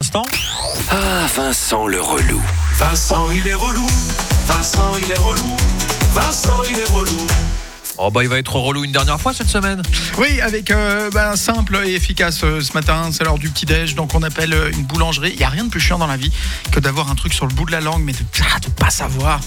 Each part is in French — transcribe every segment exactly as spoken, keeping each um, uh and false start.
l'instant. Ah, Vincent le relou. Vincent, il est relou. Vincent, il est relou. Vincent, il est relou. Oh bah il va être relou une dernière fois cette semaine. Oui, avec euh, bah, simple et efficace euh, ce matin, c'est l'heure du petit-déj, donc on appelle euh, une boulangerie. Il n'y a rien de plus chiant dans la vie que d'avoir un truc sur le bout de la langue, mais de ne pas savoir.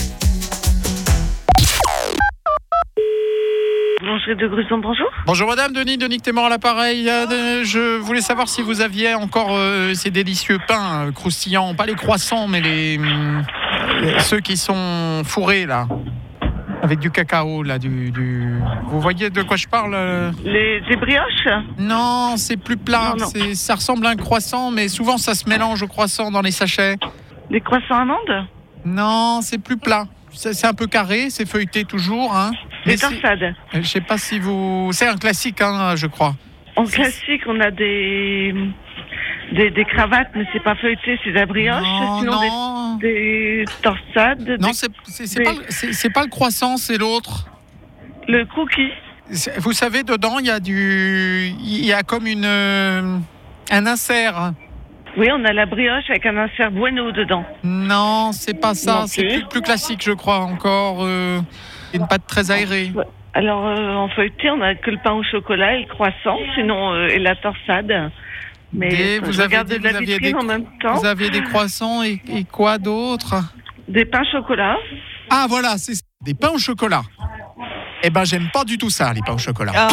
Boulangerie de Gruson, bonjour. Bonjour madame, Denis, Denis Témor à l'appareil. Euh, de- je voulais savoir si vous aviez encore euh, ces délicieux pains euh, croustillants, pas les croissants, mais les hum, euh, ceux qui sont fourrés là, avec du cacao là, du, du... Vous voyez de quoi je parle euh Les, les brioches. Non, c'est plus plat. Non, non. C'est, ça ressemble à un croissant, mais souvent ça se mélange au croissant dans les sachets. Les croissants amandes. Non, c'est plus plat. C'est, c'est un peu carré, c'est feuilleté toujours. Hein. Les Mais c'est- torsades. euh, je sais pas si vous. C'est un classique, hein, je crois. En classique, on a des, des, des cravates, mais c'est pas feuilleté, c'est de la brioche. Non, Sinon, non. Des, des torsades. Non, des- c'est, c'est, c'est des- pas, le- c'est, c'est pas le croissant, c'est l'autre. Le cookie. C'est- Vous savez, dedans, il y a du. Il y a comme une. euh, un insert. Oui, on a la brioche avec un insert bueno dedans. Non, c'est pas ça. Non C'est plus. plus, plus classique, je crois, encore. euh, Une pâte très aérée. Ouais. Alors, euh, en feuilleté, on a que le pain au chocolat et le croissant, sinon, euh, et la torsade. Mais Des- euh, vous je avez regarde dit de la vous aviez vitrine des- en même temps. Vous aviez des croissants et, et quoi d'autre? Des pains chocolat. Ah, voilà, c'est ça. Des pains au chocolat. Eh ben, j'aime pas du tout ça, les pains au chocolat. Ah,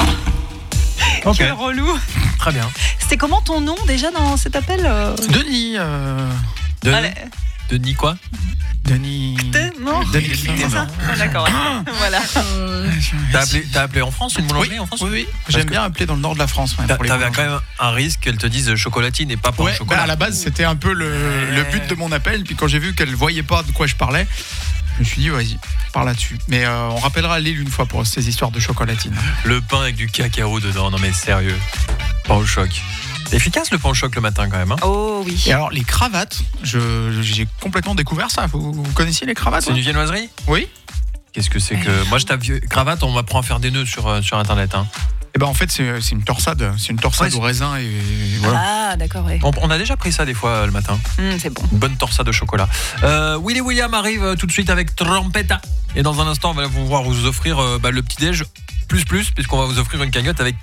Ok, quel relou. très bien. C'était comment ton nom déjà dans cet appel euh Denis. euh, De- Allez, Denis quoi? Denis. Témor. Denis. C'est ça Ah, d'accord. Voilà. T'as appelé, t'as appelé en France, une boulangerie en France? Oui, oui. J'aime que- bien appeler dans le nord de la France. ouais, T'a- pour les T'avais boulangeries. quand même un risque qu'elle te dise chocolatine et pas pain au Ouais, chocolat. bah à la base, c'était un peu le, le but de mon appel. Puis quand j'ai vu qu'elle voyait pas de quoi je parlais, je me suis dit, vas-y, parle là-dessus. Mais euh, on rappellera Lille une fois pour ces histoires de chocolatine. Le pain avec du cacao dedans, non mais sérieux. Pain au choc. C'est efficace le pain au choc le matin quand même. Hein. Oh oui. Et alors, les cravates, je, j'ai complètement découvert ça. Vous, vous connaissiez les cravates? C'est une ouais viennoiserie? Oui. Qu'est-ce que c'est que. Moi je tape vieux- cravate, on m'apprend à faire des nœuds sur, euh, sur internet. Hein. Et ben en fait, c'est, c'est une torsade. C'est une torsade Ouais, au raisin et, et voilà. Ah, d'accord, ouais. On, on a déjà pris ça des fois euh, le matin. Hum, c'est bon. Une bonne torsade de chocolat. Euh, Willy William arrive euh, tout de suite avec Trompetta. Et dans un instant, on va vous voir vous offrir euh, bah, le petit-déj plus plus, puisqu'on va vous offrir une cagnotte avec